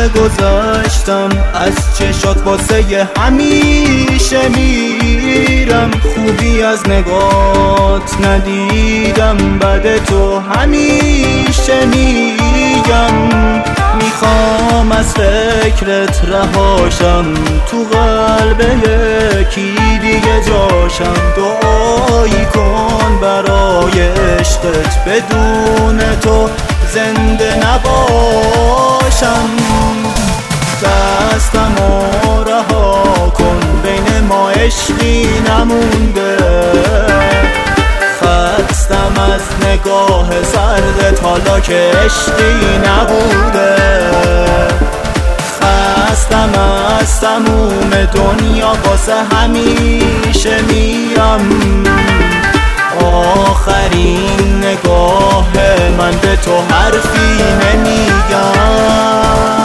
گذاشتم از چشات واسه همیشه میرم، خوبی از نگات ندیدم، بعد تو همیشه میگم. میخوام از فکرت رهاشم، تو قلب یکی دیگه جاشم. دعایی کن برای عشقت، بدون تو زنده نباشم. دستمو رها کن، بین ما عشقی نمونده. خستم از نگاه سردت، حالا که عشقی نبوده. خستم از تموم دنیا، واسه همیشه میرم. آخرین نگاه من به تو حرفی نمیگم.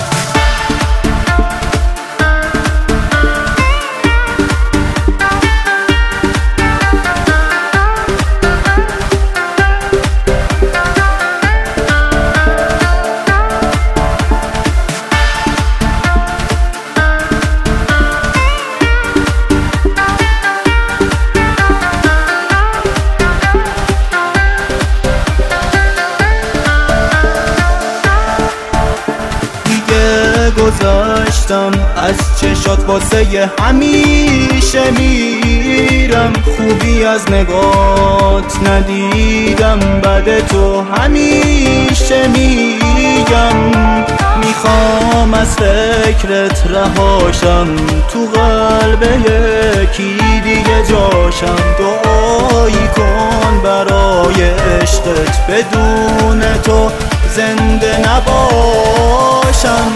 گذاشتم از چشات واسه همیشه میرم، خوبی از نگات ندیدم، بعد تو همیشه میگم. میخوام از فکرت رهاشم، تو قلب یکی دیگه جاشم. دعایی کن برای عشقت، بدون تو زنده نباشم.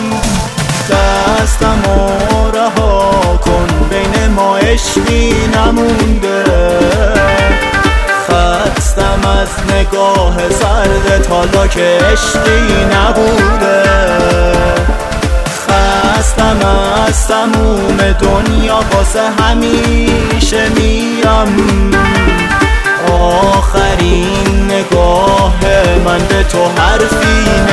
دستمو رها کن، بین ما عشقی نمونده. خستم از نگاه سردت، حالا که عشقی نبوده. خستم از تموم دنیا، واسه همیشه میرم. آخرین نگاه من به تو حرفی